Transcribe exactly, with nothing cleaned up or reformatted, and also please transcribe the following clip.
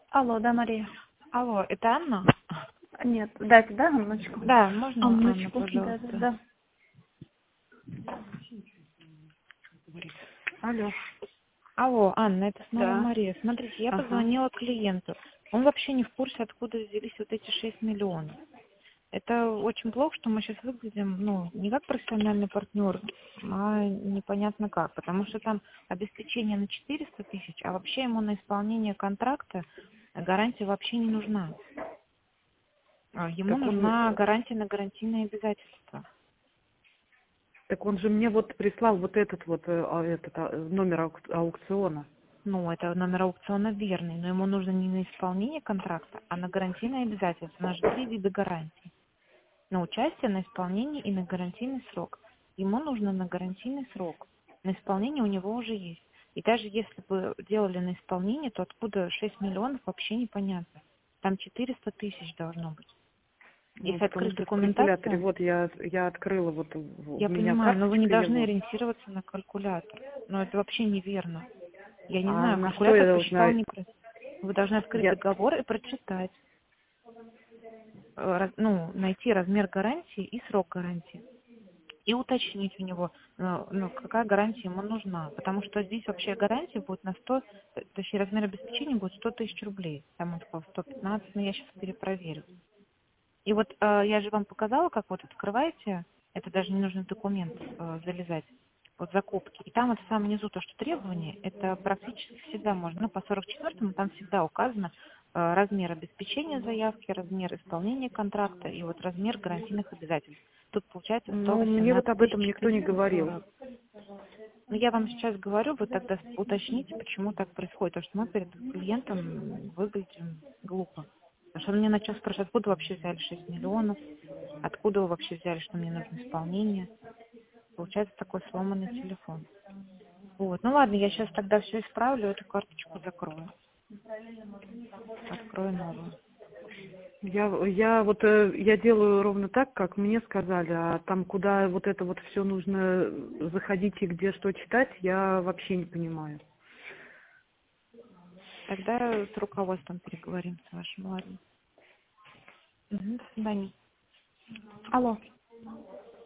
Алло, да, Мария. Алло, это Анна? Нет, дайте, да, Анночку? Да, можно Анна, Анночку, да, да, пожалуйста? да. Алло. Алло, Анна, это снова Да. Мария. Смотрите, я Ага. позвонила клиенту. Он вообще не в курсе, откуда взялись вот эти шесть миллионов. Это очень плохо, что мы сейчас выглядим, ну, не как профессиональный партнер, а непонятно как. Потому что там обеспечение на четыреста тысяч, а вообще ему на исполнение контракта гарантия вообще не нужна. А Ему Так он, нужна гарантия на гарантийные обязательства. так он же мне вот прислал вот этот вот э, а, этот а, номер аук- аукциона. Ну, это номер аукциона верный, но ему нужно не на исполнение контракта, а на гарантийные обязательства. У нас же три вида гарантий. На участие, на исполнение и на гарантийный срок. Ему нужно на гарантийный срок. На исполнение у него уже есть. И даже если бы делали на исполнение, то откуда шесть миллионов вообще непонятно. Там четыреста тысяч должно быть. Ну, Если потому открыть что в калькуляторе, документацию, вот я, я открыла, вот в- я у меня понимаю, но вы не карточка должны его. ориентироваться на калькулятор. Но это вообще неверно. Я не А знаю, на что я калькулятор должна? посчитал неправильно. Вы должны открыть Я, договор и прочитать, э, раз- ну, найти размер гарантии и срок гарантии. И уточнить у него, э, ну, какая гарантия ему нужна. Потому что здесь вообще гарантия будет на сто, т- точнее, размер обеспечения будет сто тысяч рублей. Там он сказал сто пятнадцать, но я сейчас перепроверю. И вот э, я же вам показала, как вот открываете, это даже не нужно документ э, залезать, вот закупки. И там вот в самом низу то, что требования, это практически всегда можно, ну, по сорок четвёртому там всегда указано э, размер обеспечения заявки, размер исполнения контракта и вот размер гарантийных обязательств. Тут получается сто ну, мне вот восемнадцать об этом тысяч никто не четыреста говорил. сорок. Но я вам сейчас говорю, вы тогда уточните, почему так происходит. Потому что мы перед клиентом выглядим глупо. Потому что он мне начал спрашивать, откуда вообще взяли шесть миллионов, откуда вы вообще взяли, что мне нужно исполнение. Получается такой сломанный телефон. Вот. Ну ладно, я сейчас тогда все исправлю, эту карточку закрою. Открою новую. Я, я вот э, я делаю ровно так, как мне сказали, а там, куда вот это вот все нужно заходить и где что читать, я вообще не понимаю. Тогда с руководством переговорим с вашим, ладно. Угу, до свидания. Алло.